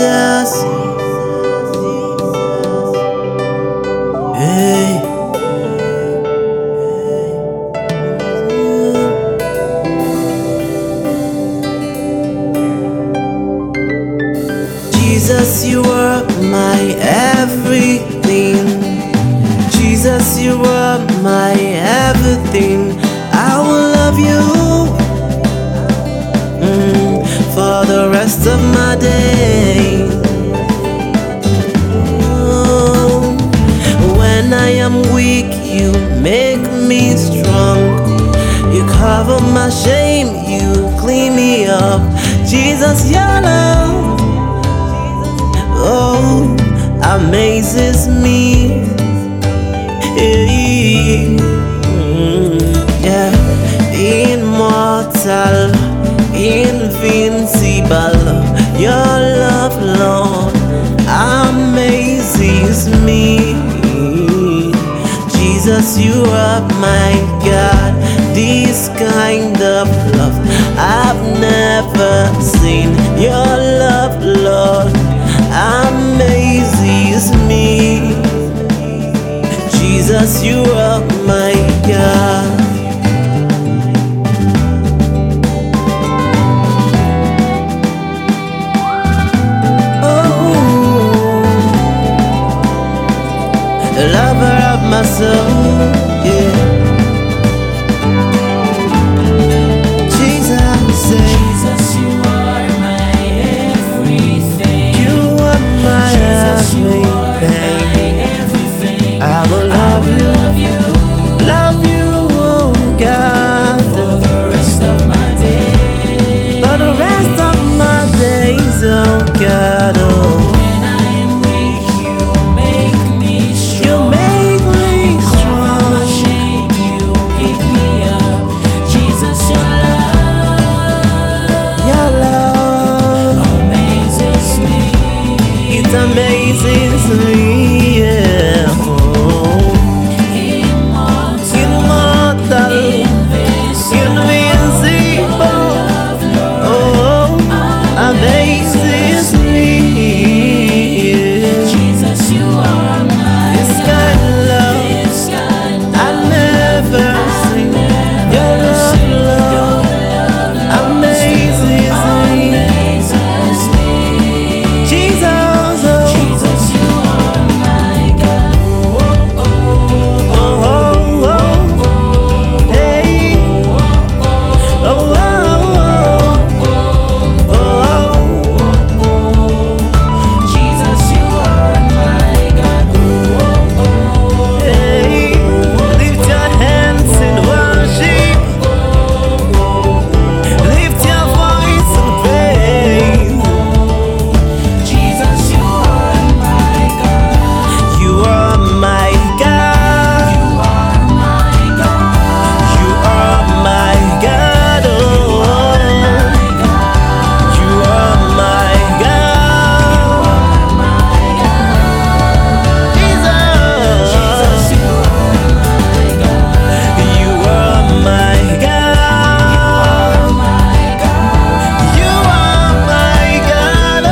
Jesus. Hey. Jesus, you are my everything. Jesus, you are my everything. I will love you for the rest of my day. When I am weak, you make me strong. You cover my shame, you clean me up. Jesus, your love, oh, amazes me. Yeah, immortal, invincible, your love, Lord, amazes me. Jesus, you are my God. This kind of love I've never seen. Your love, Lord, amazes me. Jesus, you are my God. Lover of my soul, yeah. Jesus, you are my everything. You are my Jesus, you are my everything. I will love you, oh God, for the rest of my days. for the rest of my days, oh God, oh. When I am weak, you make me strong. You make me Cover my strong. shame, you pick me up. Jesus, Your love amazes me. it amazes me, yeah. Oh. Immortal, invincible, oh, amazes me. Jesus, you are my This kind of love I've never seen. Your love, amazes me. Jesus, oh, Jesus, you are my God. oh, oh, oh, hey, oh, oh, oh, Jesus, you are my God. hey. Lift your hands in worship. Lift your voice in praise. Jesus, you are my God. You are my God. You are my God. You are my God. Oh, you are my God. Jesus, Jesus, you are my God. you are my God. My God. You are my God.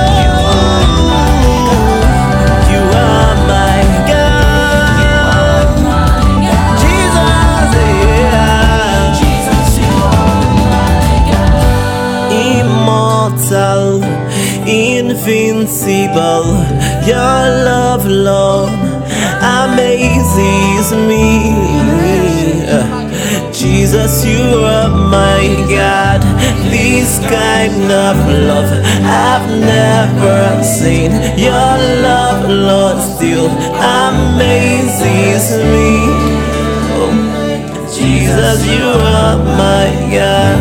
Oh, you are my God. Jesus, yeah. Jesus, you are my God. Immortal, invincible, your love, Lord, amazes me. Jesus, you are my God. This kind of love I've never seen. Your love, Lord, still amazes me. Oh, Jesus, you are my God.